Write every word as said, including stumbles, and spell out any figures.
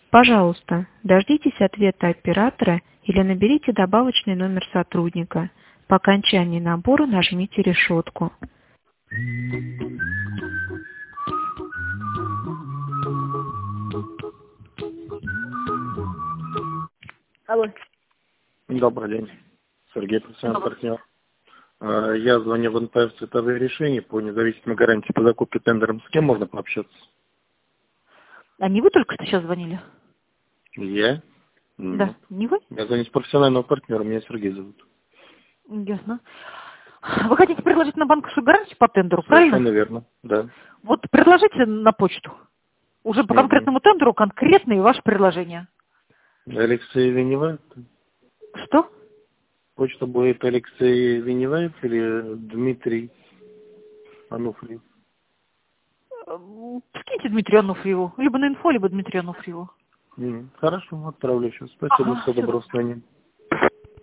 Пожалуйста, дождитесь ответа оператора или наберите добавочный номер сотрудника. По окончании набора нажмите решетку. Алло. Добрый день. Сергей, профессиональный партнер. А, Я звоню в эн пэ эф «Цветовые решения» по независимой гарантии по закупке тендером. С кем можно пообщаться? А не вы только что сейчас звонили? Я? Да, Нет. не вы? Я звоню с профессионального партнера, меня Сергей зовут. Ясно. Вы хотите предложить на банковскую гарантию по тендеру, правильно? Совершенно верно, да. Вот предложите на почту. Уже по Мгм. конкретному тендеру конкретные ваши предложения. Алексей Веневаев? Что? Почта будет Алексей Веневаев или Дмитрий Ануфриев? Эм, Скиньте Дмитрию Ануфриеву. Либо на инфо, либо Дмитрию Ануфриеву. М, Хорошо, отправлю сейчас. Спасибо, Ага, всего всё. доброго, с вами.